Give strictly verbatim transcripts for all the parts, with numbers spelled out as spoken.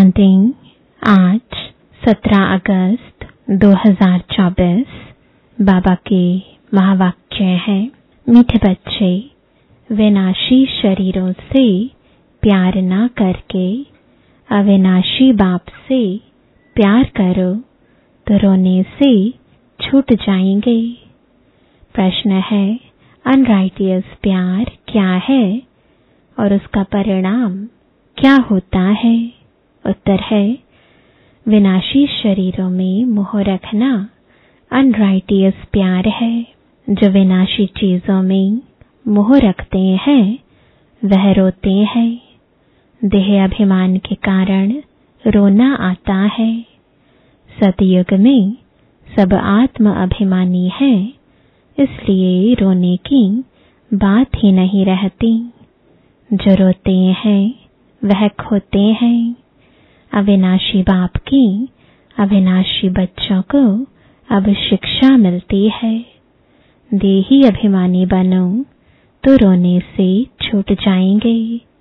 शांति। आज सत्रह अगस्त दो हज़ार चौबीस। बाबा के महावाक्य है, मीठे बच्चे, विनाशी शरीरों से प्यार ना करके अविनाशी बाप से प्यार करो तो रोने से छूट जाएंगे। प्रश्न है, अनराइटियस प्यार क्या है और उसका परिणाम क्या होता है? उत्तर है, विनाशी शरीरों में मोह रखना अनराइटियस प्यार है। जो विनाशी चीजों में मोह रखते हैं वह रोते हैं। देह अभिमान के कारण रोना आता है। सतयुग में सब आत्म अभिमानी है, इसलिए रोने की बात ही नहीं रहती। जो रोते हैं वह खोते हैं। अविनाशी बाप की अविनाशी बच्चों को अब शिक्षा मिलती है। देही अभिमानी बनो तो रोने से छूट जाएंगे।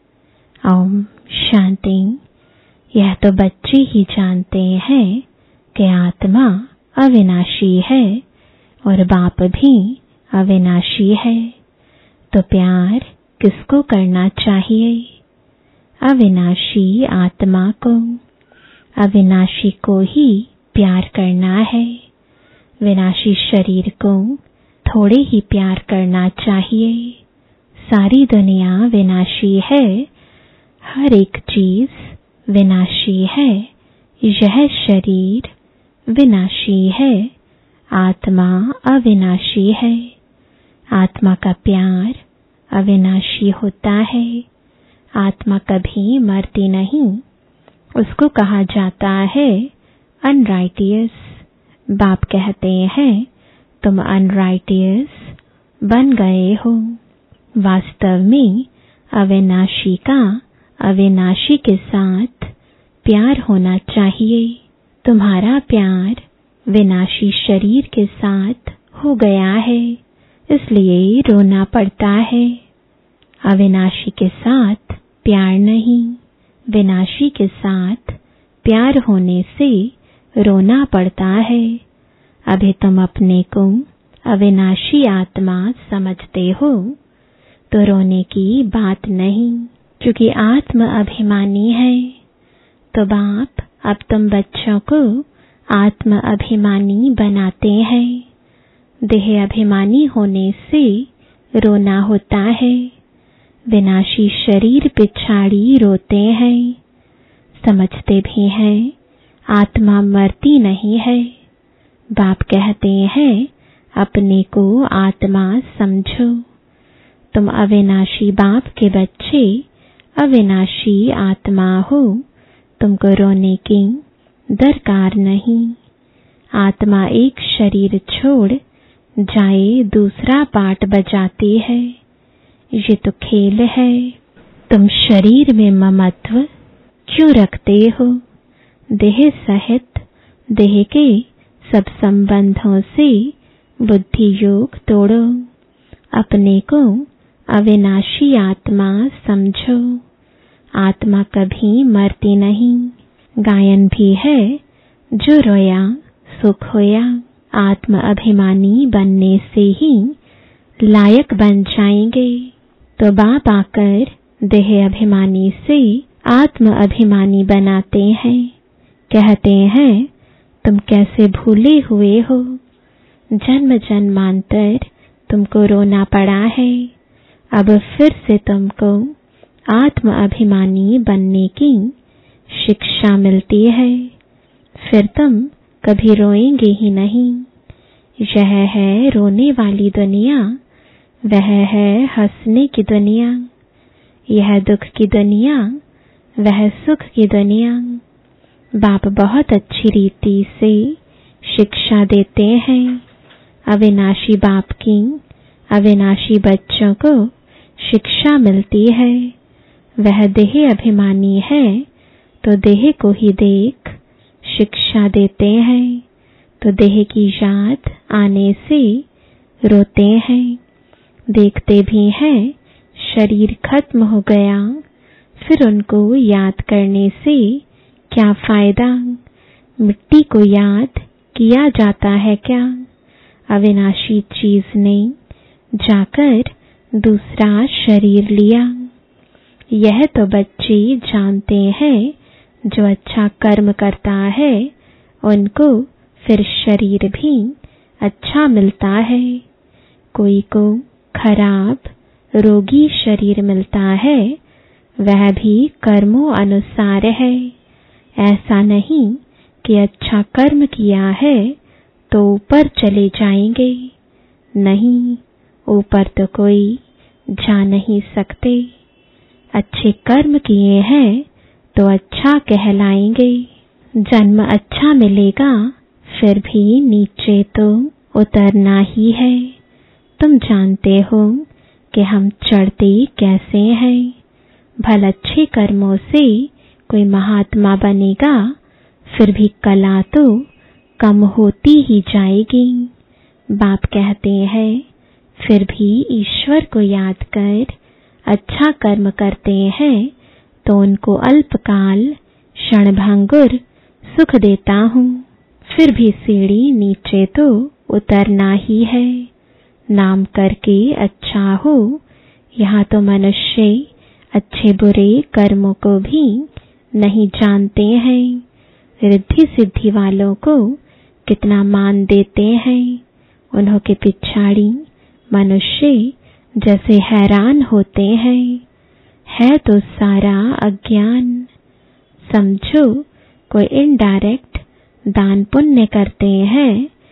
ओम शांति। यह तो बच्चे ही जानते हैं कि आत्मा अविनाशी है और बाप भी अविनाशी है, तो प्यार किसको करना चाहिए? अविनाशी आत्मा को। अविनाशी को ही प्यार करना है। विनाशी शरीर को थोड़े ही प्यार करना चाहिए। सारी दुनिया विनाशी है, हर एक चीज विनाशी है। यह शरीर विनाशी है, आत्मा अविनाशी है। आत्मा का प्यार अविनाशी होता है। आत्मा कभी मरती नहीं, उसको कहा जाता है अनराइटियस। बाप कहते हैं तुम अनराइटियस बन गए हो। वास्तव में अविनाशी का अविनाशी के साथ प्यार होना चाहिए। तुम्हारा प्यार विनाशी शरीर के साथ हो गया है, इसलिए रोना पड़ता है। अविनाशी के साथ प्यार नहीं, विनाशी के साथ प्यार होने से रोना पड़ता है। अभी तुम अपने को अविनाशी आत्मा समझते हो तो रोने की बात नहीं, क्योंकि आत्म अभिमानी है। तो बाप अब तुम बच्चों को आत्म अभिमानी बनाते हैं। देह अभिमानी होने से रोना होता है। विनाशी शरीर पिछाड़ी रोते हैं। समझते भी हैं आत्मा मरती नहीं है। बाप कहते हैं अपने को आत्मा समझो। तुम अविनाशी बाप के बच्चे अविनाशी आत्मा हो, तुमको रोने की दरकार नहीं। आत्मा एक शरीर छोड़ जाए दूसरा पाठ बजाती है। ये तो खेल है। तुम शरीर में ममत्व क्यों रखते हो? देह सहित देह के सब संबंधों से बुद्धि योग तोड़ो। अपने को अविनाशी आत्मा समझो। आत्मा कभी मरती नहीं। गायन भी है, जो रोया सुख होया। आत्म अभिमानी बनने से ही लायक बन जाएंगे। तो बाप आकर देह अभिमानी से आत्म अभिमानी बनाते हैं। कहते हैं तुम कैसे भूले हुए हो। जन्म जन्मांतर तुमको रोना पड़ा है। अब फिर से तुमको आत्म अभिमानी बनने की शिक्षा मिलती है। फिर तुम कभी रोएंगे ही नहीं। यह है रोने वाली दुनिया, वह है हंसने की दुनिया। यह दुख की दुनिया, वह सुख की दुनिया। बाप बहुत अच्छी रीति से शिक्षा देते हैं। अविनाशी बाप की अविनाशी बच्चों को शिक्षा मिलती है। वह देह अभिमानी है तो देह को ही देख शिक्षा देते हैं। तो देह की याद आने से रोते हैं। देखते भी हैं शरीर खत्म हो गया, फिर उनको याद करने से क्या फायदा? मिट्टी को याद किया जाता है क्या? अविनाशी चीज ने जाकर दूसरा शरीर लिया। यह तो बच्चे जानते हैं, जो अच्छा कर्म करता है उनको फिर शरीर भी अच्छा मिलता है। कोई को खराब रोगी शरीर मिलता है, वह भी कर्मों अनुसार है। ऐसा नहीं कि अच्छा कर्म किया है तो ऊपर चले जाएंगे। नहीं, ऊपर तो कोई जा नहीं सकते। अच्छे कर्म किए हैं तो अच्छा कहलाएंगे। जन्म अच्छा मिलेगा, फिर भी नीचे तो उतरना ही है। तुम जानते हो कि हम चढ़ते कैसे हैं। भल अच्छे कर्मों से कोई महात्मा बनेगा, फिर भी कला तो कम होती ही जाएगी। बाप कहते हैं, फिर भी ईश्वर को याद कर अच्छा कर्म करते हैं तो उनको अल्पकाल क्षणभंगुर सुख देता हूँ। फिर भी सीढ़ी नीचे तो उतरना ही है। नाम करके अच्छा हो, यहाँ तो मनुष्य अच्छे बुरे कर्मों को भी नहीं जानते हैं। रिद्धि सिद्धि वालों को कितना मान देते हैं। उन्हों के पिछाड़ी मनुष्य जैसे हैरान होते हैं। है तो सारा अज्ञान। समझो, कोई इनडायरेक्ट दान पुण्य करते हैं,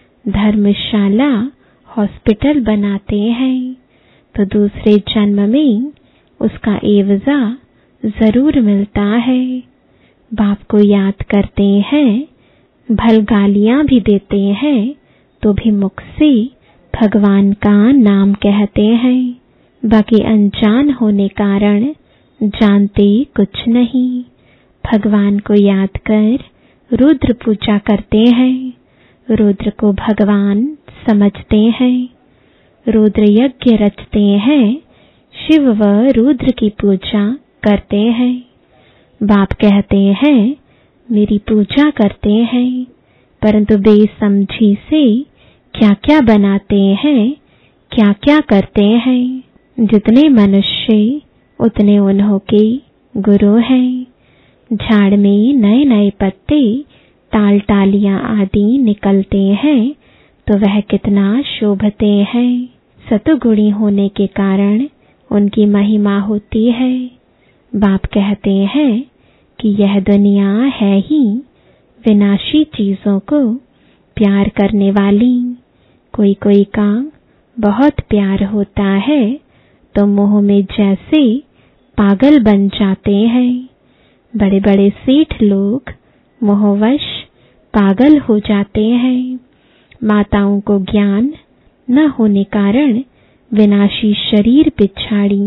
धर्मशाला हॉस्पिटल बनाते हैं, तो दूसरे जन्म में उसका एवजा जरूर मिलता है। बाप को याद करते हैं, भल गालियां भी देते हैं, तो भी मुख से भगवान का नाम कहते हैं। बाकी अनजान होने कारण जानते कुछ नहीं। भगवान को याद कर रुद्र पूजा करते हैं। रुद्र को भगवान समझते हैं। रुद्र यज्ञ रचते हैं। शिव व रुद्र की पूजा करते हैं। बाप कहते हैं, मेरी पूजा करते हैं, परंतु बेसमझी से क्या क्या बनाते हैं, क्या क्या करते हैं। जितने मनुष्य उतने उन्हों के गुरु हैं। झाड़ में नए नए पत्ते, टाल टालियां आदि निकलते हैं, तो वह कितना शोभते हैं। सतुगुणी होने के कारण उनकी महिमा होती है। बाप कहते हैं कि यह दुनिया है ही विनाशी चीजों को प्यार करने वाली। कोई कोई का बहुत प्यार होता है तो मोह में जैसे पागल बन जाते हैं। बड़े बड़े सेठ लोग मोहवश पागल हो जाते हैं। माताओं को ज्ञान न होने कारण विनाशी शरीर पिछाड़ी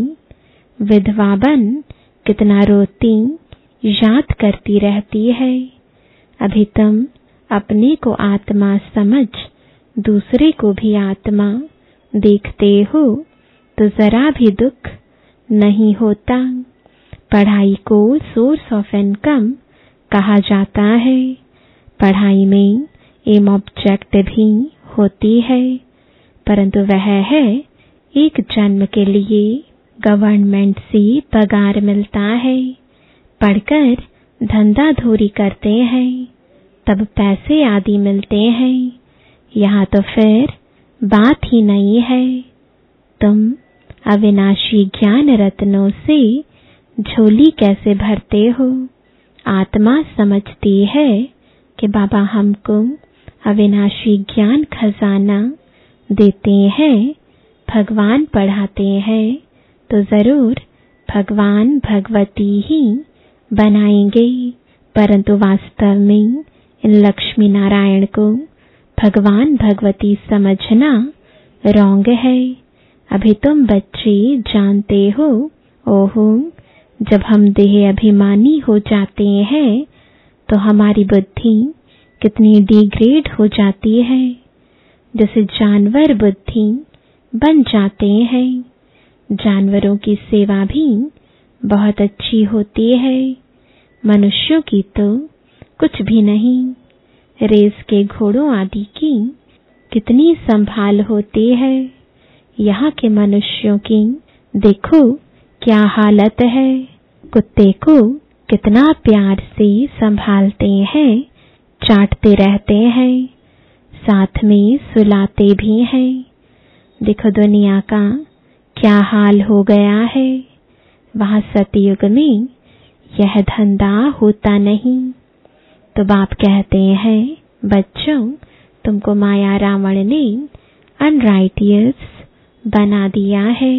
विधवा बन कितना रोती याद करती रहती है। अभी तुम अपने को आत्मा समझ दूसरे को भी आत्मा देखते हो तो जरा भी दुख नहीं होता। पढ़ाई को सोर्स ऑफ इनकम कहा जाता है। पढ़ाई में एम ऑब्जेक्ट भी होती है, परंतु वह है एक जन्म के लिए गवर्नमेंट से पगार मिलता है। पढ़कर धंधा धूरी करते हैं, तब पैसे आदि मिलते हैं। यहाँ तो फिर बात ही नहीं है। तुम अविनाशी ज्ञान रत्नों से झोली कैसे भरते हो? आत्मा समझती है कि बाबा हमको अविनाशी ज्ञान खजाना देते हैं, भगवान पढ़ाते हैं, तो जरूर भगवान भगवती ही बनाएंगे। परंतु वास्तव में इन लक्ष्मी नारायण को भगवान भगवती समझना रॉन्ग है। अभी तुम बच्चे जानते हो, ओहो, जब हम देह अभिमानी हो जाते हैं तो हमारी बुद्धि कितनी डिग्रेड हो जाती है। जैसे जानवर बुद्धि बन जाते हैं। जानवरों की सेवा भी बहुत अच्छी होती है। मनुष्यों की तो कुछ भी नहीं। रेस के घोड़ों आदि की कितनी संभाल होती है, यहाँ के मनुष्यों की देखो क्या हालत है। कुत्ते को कितना प्यार से संभालते हैं, चाटते रहते हैं, साथ में सुलाते भी हैं। देखो दुनिया का क्या हाल हो गया है। वहाँ सतयुग में यह धंधा होता नहीं। तो बाप कहते हैं, बच्चों तुमको माया रावण ने अनराइटियस बना दिया है।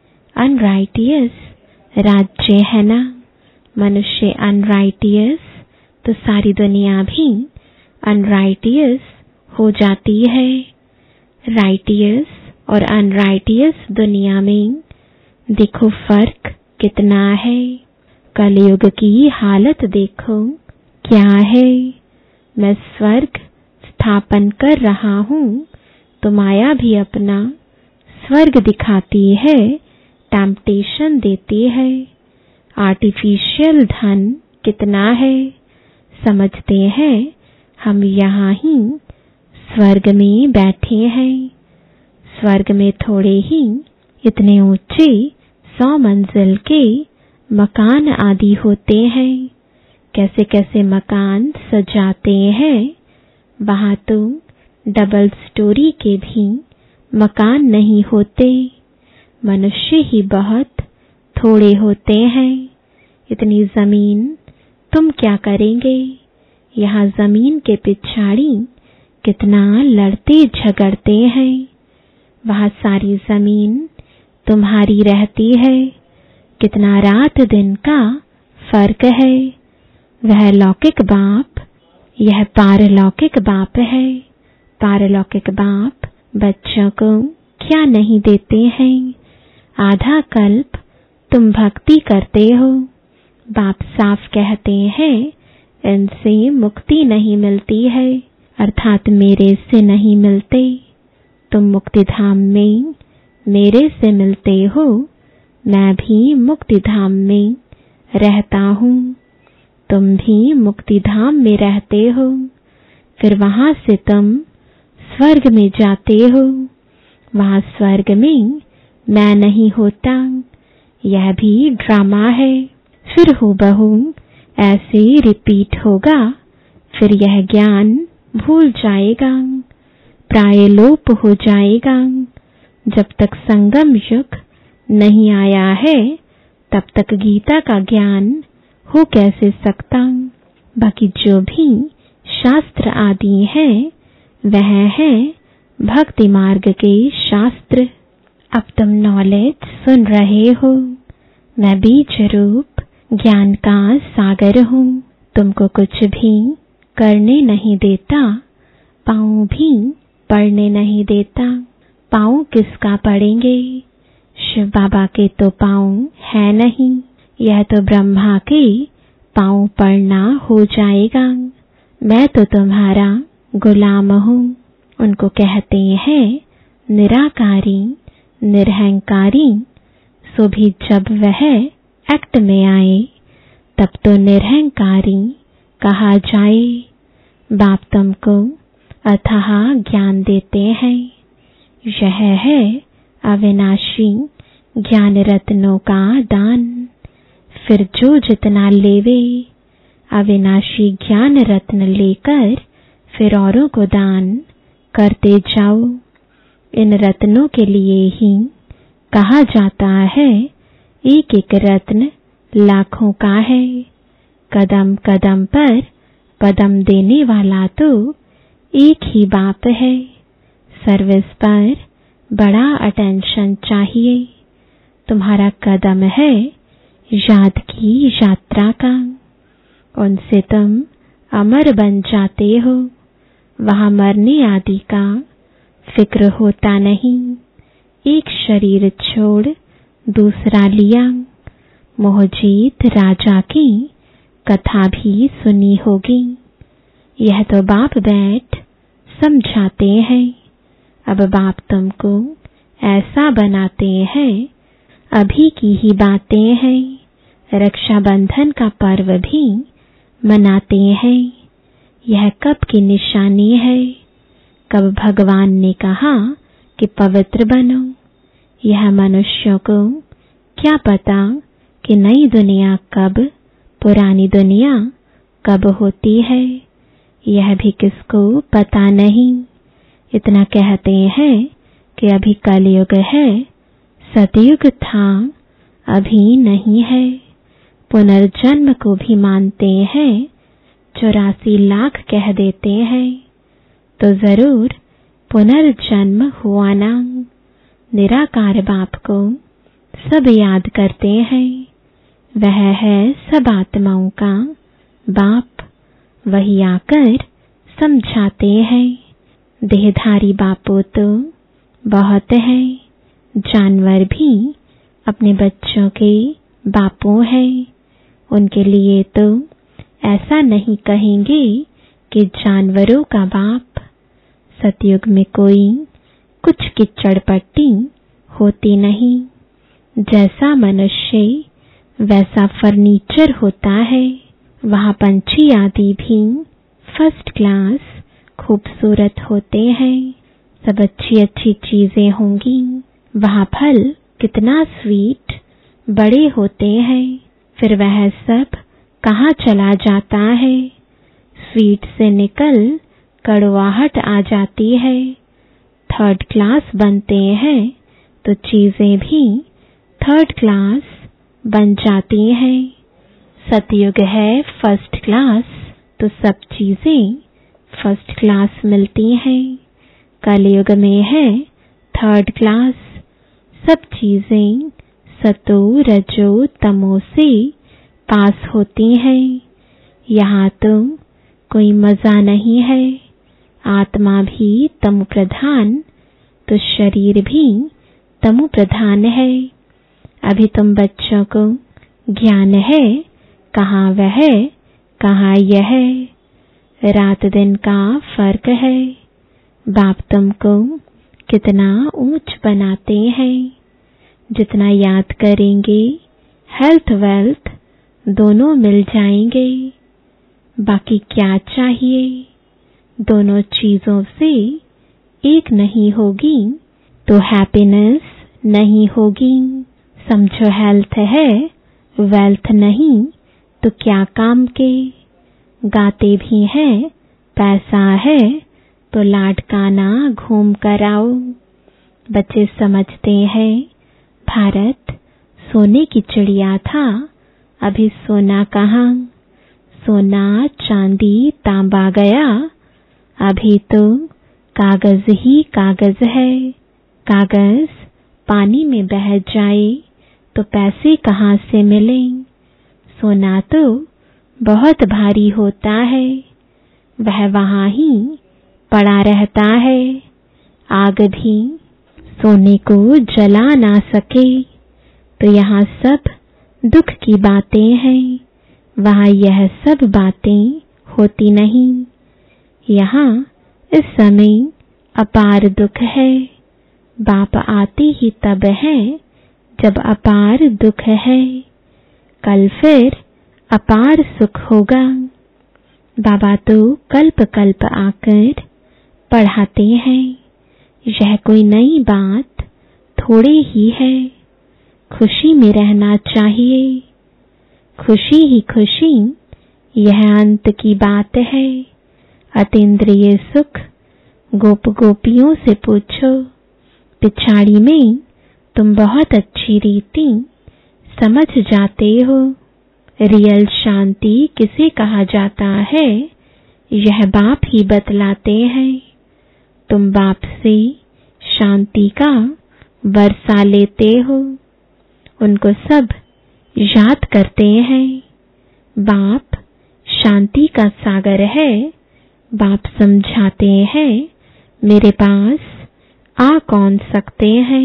अनराइटियस राज्य है ना। मनुष्य अनराइटियस तो सारी दुनिया भी अनराइटियस हो जाती है। राइटियस और अनराइटियस दुनिया में देखो फर्क कितना है। कलयुग की हालत देखो क्या है। मैं स्वर्ग स्थापन कर रहा हूँ तो माया भी अपना स्वर्ग दिखाती है, टेम्पटेशन देती है। आर्टिफिशियल धन कितना है, समझते हैं हम यहाँ ही स्वर्ग में बैठे हैं। स्वर्ग में थोड़े ही इतने ऊंचे सौ मंजिल के मकान आदि होते हैं। कैसे कैसे मकान सजाते हैं। वहाँ तो डबल स्टोरी के भी मकान नहीं होते। मनुष्य ही बहुत थोड़े होते हैं। इतनी जमीन तुम क्या करेंगे। यहाँ जमीन के पिछाड़ी कितना लड़ते झगड़ते हैं। वहाँ सारी जमीन तुम्हारी रहती है। कितना रात दिन का फर्क है। वह लौकिक बाप, यह पारलौकिक बाप है। पारलौकिक बाप बच्चों को क्या नहीं देते हैं। आधा कल्प तुम भक्ति करते हो। बाप साफ कहते हैं, इनसे मुक्ति नहीं मिलती है, अर्थात मेरे से नहीं मिलते। तुम मुक्ति धाम में मेरे से मिलते हो, मैं भी मुक्ति धाम में रहता हूँ। तुम भी मुक्ति धाम में रहते हो, फिर वहाँ से तुम स्वर्ग में जाते हो। वहाँ स्वर्ग में मैं नहीं होता। यह भी ड्रामा है। फिर हूबहू ऐसे रिपीट होगा। फिर यह ज्ञान भूल जाएगा, प्राय लोप हो जाएगा। जब तक संगम युग नहीं आया है तब तक गीता का ज्ञान हो कैसे सकता। बाकी जो भी शास्त्र आदि है वह है भक्ति मार्ग के शास्त्र। अब तुम नॉलेज सुन रहे हो। मैं बीज रूप ज्ञान का सागर हूँ। तुमको कुछ भी करने नहीं देता, पाँव भी पड़ने नहीं देता। पाँव किसका पड़ेंगे। शिव बाबा के तो पाँव है नहीं। यह तो ब्रह्मा के पाँव पड़ना हो जाएगा। मैं तो तुम्हारा गुलाम हूँ। उनको कहते हैं निराकारी, निरहंकारी। सो भी जब वह एक्ट में आए तब तो निरहंकारी कहा जाए। बाप तुमको अथाह ज्ञान देते हैं। यह है अविनाशी ज्ञान रत्नों का दान। फिर जो जितना लेवे, अविनाशी ज्ञान रत्न लेकर फिर औरों को दान करते जाओ। इन रत्नों के लिए ही कहा जाता है एक एक रत्न लाखों का है। कदम कदम पर कदम देने वाला तो एक ही बाप है। सर्विस पर बड़ा अटेंशन चाहिए। तुम्हारा कदम है याद की यात्रा का। उनसे तुम अमर बन जाते हो। वहाँ मरने आदि का फिक्र होता नहीं। एक शरीर छोड़ दूसरा लिया। मोहजीत राजा की कथा भी सुनी होगी। यह तो बाप बैठ समझाते हैं। अब बाप तुमको ऐसा बनाते हैं। अभी की ही बातें हैं। रक्षाबंधन का पर्व भी मनाते हैं। यह कब की निशानी है? कब भगवान ने कहा कि पवित्र बनो? यह मनुष्यों को क्या पता कि नई दुनिया कब, पुरानी दुनिया कब होती है? यह भी किसको पता नहीं। इतना कहते हैं कि अभी कलयुग है, सतयुग था, अभी नहीं है। पुनर्जन्म को भी मानते हैं, चौरासी लाख कह देते हैं, तो जरूर पुनर्जन्म हुआ ना। निराकार बाप को सब याद करते हैं, वह है सब आत्माओं का बाप। वही आकर समझाते हैं। देहधारी बापू तो बहुत है, जानवर भी अपने बच्चों के बापू हैं। उनके लिए तो ऐसा नहीं कहेंगे कि जानवरों का बाप। सतयुग में कोई कुछ कीचड़ पट्टी होती नहीं। जैसा मनुष्य वैसा फर्नीचर होता है। वहाँ पंछी आदि भी फर्स्ट क्लास खूबसूरत होते हैं। सब अच्छी अच्छी चीजें होंगी। वहाँ फल कितना स्वीट बड़े होते हैं। फिर वह सब कहाँ चला जाता है? स्वीट से निकल कड़वाहट आ जाती है। थर्ड क्लास बनते हैं तो चीजें भी थर्ड क्लास बन जाती हैं। सतयुग है फर्स्ट क्लास, तो सब चीजें फर्स्ट क्लास मिलती हैं। कलयुग में है थर्ड क्लास, सब चीजें सतो रजो तमो से पास होती हैं। यहाँ तो कोई मजा नहीं है। आत्मा भी तमो प्रधान, तो शरीर भी तमो प्रधान है। अभी तुम बच्चों को ज्ञान है, कहाँ वह, कहाँ यह। रात दिन का फर्क है। बाप तुमको कितना ऊंच बनाते हैं। जितना याद करेंगे, हेल्थ वेल्थ दोनों मिल जाएंगे। बाकी क्या चाहिए? दोनों चीजों से एक नहीं होगी तो हैप्पीनेस नहीं होगी। समझो हेल्थ है, वेल्थ नहीं तो क्या काम के। गाते भी हैं, पैसा है तो लाडकाना घूम कर आओ। बच्चे समझते हैं भारत सोने की चिड़िया था, अभी सोना कहाँ। सोना चांदी तांबा गया, अभी तो कागज ही कागज है। कागज पानी में बह जाए तो पैसे कहाँ से मिलें? सोना तो बहुत भारी होता है, वह वहाँ ही पड़ा रहता है। आग भी सोने को जला ना सके। तो यहाँ सब दुख की बातें हैं, वहाँ यह सब बातें होती नहीं। यहाँ इस समय अपार दुख है। बाप आते ही तब है जब अपार दुख है। कल फिर अपार सुख होगा। बाबा तो कल्प कल्प आकर पढ़ाते हैं। यह कोई नई बात थोड़ी ही है। खुशी में रहना चाहिए। खुशी ही खुशी, यह अंत की बात है। अतीन्द्रिय सुख गोप गोपियों से पूछो। पिछाड़ी में तुम बहुत अच्छी रीति समझ जाते हो। रियल शांति किसे कहा जाता है, यह बाप ही बतलाते हैं। तुम बाप से शांति का वर्षा लेते हो। उनको सब याद करते हैं। बाप शांति का सागर है। बाप समझाते हैं, मेरे पास आ कौन सकते हैं।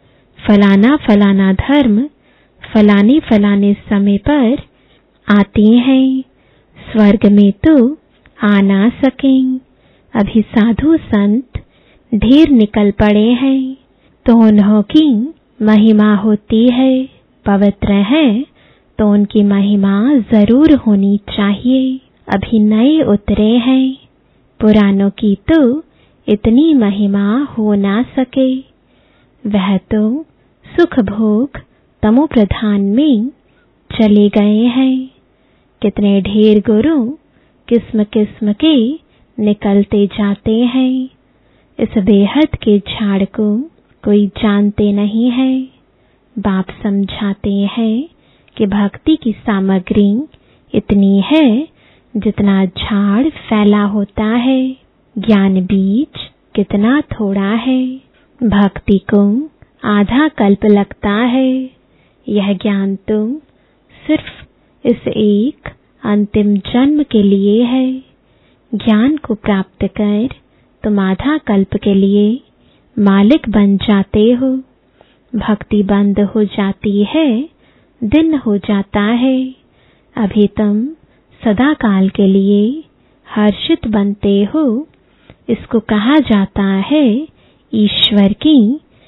फलाना फलाना धर्म फलाने फलाने समय पर आते हैं। स्वर्ग में तो आ ना सकें। अभी साधु संत ढेर निकल पड़े हैं, तो उन्हों की महिमा होती है। पवित्र है तो उनकी महिमा जरूर होनी चाहिए। अभी नए उतरे हैं, पुरानों की तो इतनी महिमा हो ना सके। वह तो सुख भोग तमो प्रधान में चले गए हैं। कितने ढेर गुरु किस्म किस्म के निकलते जाते हैं। इस बेहद के झाड़ को कोई जानते नहीं है। बाप समझाते हैं कि भक्ति की सामग्री इतनी है जितना झाड़ फैला होता है। ज्ञान बीज कितना थोड़ा है। भक्ति को आधा कल्प लगता है। यह ज्ञान तो सिर्फ इस एक अंतिम जन्म के लिए है। ज्ञान को प्राप्त कर तुम आधा कल्प के लिए मालिक बन जाते हो। भक्ति बंद हो जाती है, दिन हो जाता है। अभी तुम सदा काल के लिए हर्षित बनते हो। इसको कहा जाता है ईश्वर की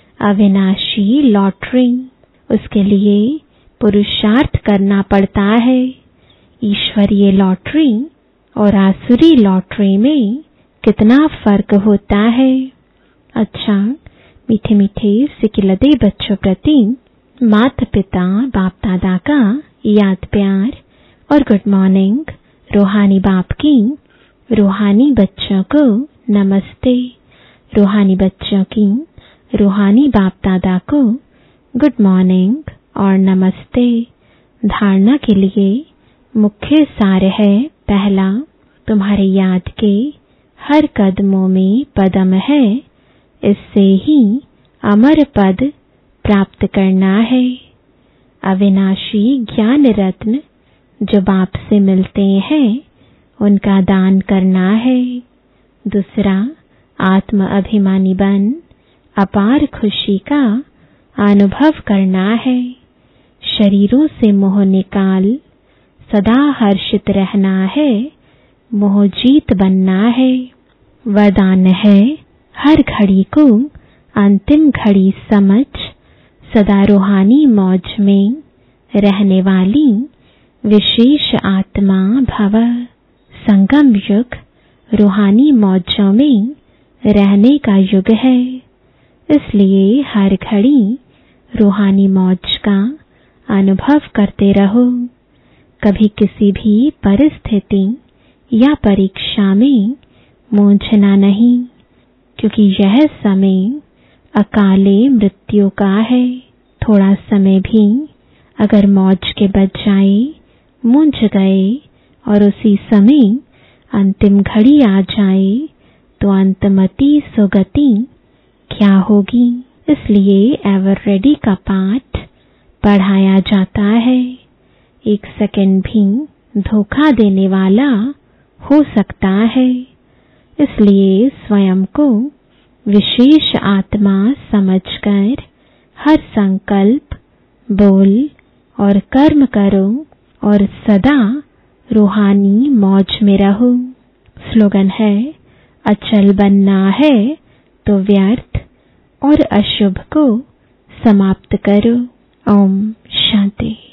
अविनाशी लॉटरी। उसके लिए पुरुषार्थ करना पड़ता है। ईश्वरीय लॉटरी और आसुरी लॉटरी में कितना फर्क होता है। अच्छा, मीठे मीठे सिकिलदे बच्चों प्रति माता पिता बाप दादा का याद प्यार और गुड मॉर्निंग। रूहानी बाप की रूहानी बच्चों को नमस्ते। रूहानी बच्चों की रूहानी बाप दादा को गुड मॉर्निंग और नमस्ते। धारणा के लिए मुख्य सार है, पहला, तुम्हारे याद के हर कदमों में पदम है। इससे ही अमर पद प्राप्त करना है। अविनाशी ज्ञान रत्न जो बाप से मिलते हैं उनका दान करना है। दूसरा, आत्म अभिमानी बन अपार खुशी का अनुभव करना है। शरीरों से मोह निकाल सदा हर्षित रहना है। मोह जीत बनना है। वरदान है, हर घड़ी को अंतिम घड़ी समझ सदा रूहानी मौज में रहने वाली विशेष आत्मा भव। संगम युग रूहानी मौजों में रहने का युग है। इसलिए हर घड़ी रूहानी मौज का अनुभव करते रहो। कभी किसी भी परिस्थिति या परीक्षा में मूंझना नहीं, क्योंकि यह समय अकाले मृत्यु का है। थोड़ा समय भी अगर मौज के बजाय मूंझ गए और उसी समय अंतिम घड़ी आ जाए तो अंतमति सुगति क्या होगी। इसलिए एवर रेडी का पाठ पढ़ाया जाता है। एक सेकंड भी धोखा देने वाला हो सकता है। इसलिए स्वयं को विशेष आत्मा समझकर हर संकल्प, बोल और कर्म करो और सदा रूहानी मौज में रहो। स्लोगन है, अचल बनना है तो व्यर्थ और अशुभ को समाप्त करो। ओम शांति।